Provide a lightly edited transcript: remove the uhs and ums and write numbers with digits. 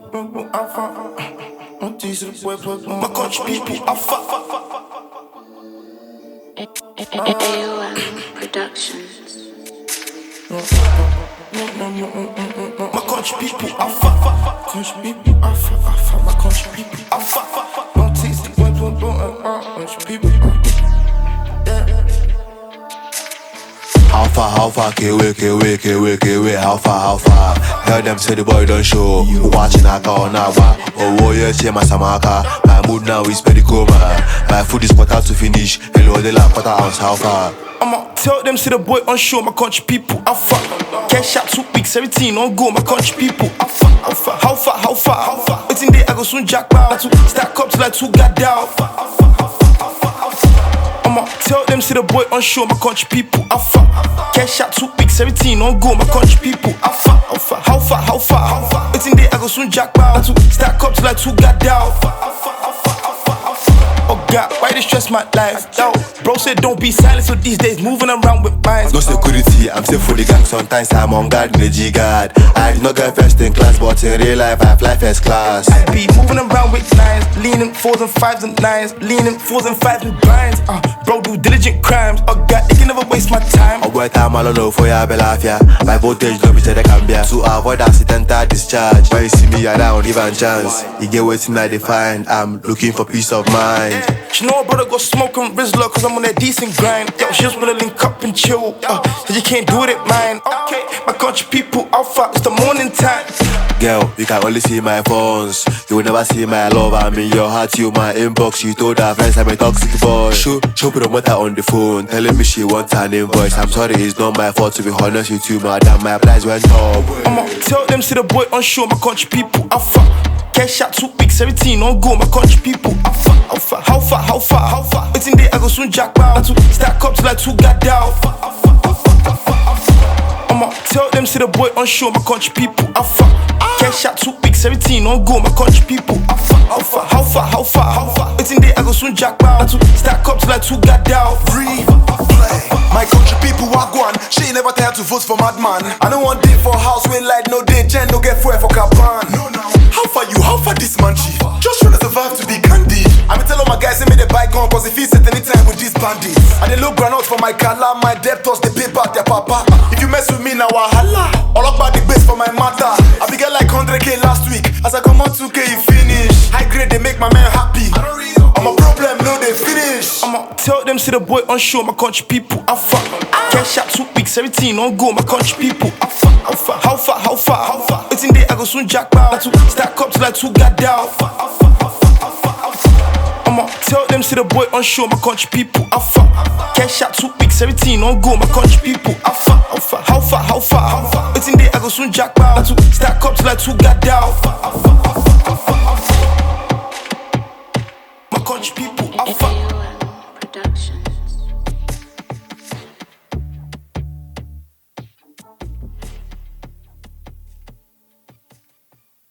My country people, I fuck. AOM Productions. My country people, I fuck. Country people, I fuck. My country people, I fuck. Don't tease the country people. How far, K-way, how far? Tell them say the boy don't show. Watching Aka on Agba. Oh, warrior, cheer my Samaka. My mood now is very coma. My food is quarter to finish. Hello, they like quarter ounce, how far? I'ma tell them say the boy on show. My country people, I fuck. Cash out 2 weeks, everything on go. My country people, I fuck. How far? Waiting day I go soon jackpot. Stack up till I 2 got down. I'ma tell them say the boy on show. My country people, I fuck. Cash out 2 weeks, everything on go. My country people, I fuck. How far? Waiting day I go soon jackpot. Stack up till I 2 got down. Oh God, why they stress my life? Yo, bro said don't be silent, so these days moving around with minds. No security, I'm safe for the gang. Sometimes I'm on guard in the G-guard. I do not get first in class, but in real life I fly first class. I be moving around with nines, leaning 4s and 5s and 9s, leaning 4s and 5s and blinds. Bro do diligent crimes. Oh God, they can never waste my time. I work time all know for ya belafia. My voltage no be said I can be to avoid accidental discharge. When you see me, I don't even chance. You get waiting I define. I'm looking for peace of mind. She know her brother go smoke and Rizzler, cause I'm on that decent grind. Yo, she just wanna link up and chill, cause you can't do it at mine. Okay, my country people, alpha, it's the morning time. Girl, you can only see my phones. You will never see my love. I'm in your heart, you my inbox. You told her friends I'm a toxic boy. Show promoter on the phone, telling me she wants an invoice. I'm sorry, it's not my fault, to be honest with you, madam. My price went up. I'ma tell them, see the boy on show. My country people, alpha. Cash out 2 weeks, everything on go. My country people, alpha. How far? Waiting day I go soon jackpot. Stack up till I 2 got down. I'ma tell them, see the boy on show. My country people, alpha. Cash out 2 weeks, everything on go. My country people, alpha. How far? Waiting day I go soon jackpot. Stack up till I 2 got down. Breathe, play. My country people are gone. She never tired to vote for madman. I don't want day for house with light, no day, gen, no get fuel for Kapan. How far this man chief? Just trying to survive to be candy. I'ma tell all my guys they made a buy gun, cause if he set anytime with these bandits. And they look ground out for my kala, my debtors, they pay back their papa. If you mess with me now, wahala. All about the base for my matter. I be get like 100k last week. As I come on 2k, you finish. High grade, they make my man happy. I'm a problem, no they finish. I'ma tell them, see the boy on show. My country people, alpha. Cash out 2 weeks, everything on go. My country people, alpha. How far? Waiting day I go soon jackpot. Stack up till I 2 got down. I'ma tell them, see the boy on show. My country people, alpha. Cash out 2 weeks, everything on go. My country people, alpha. How far? Waiting day I go soon jackpot. Stack up till I 2 got down. My country people, alpha. AOM Productions.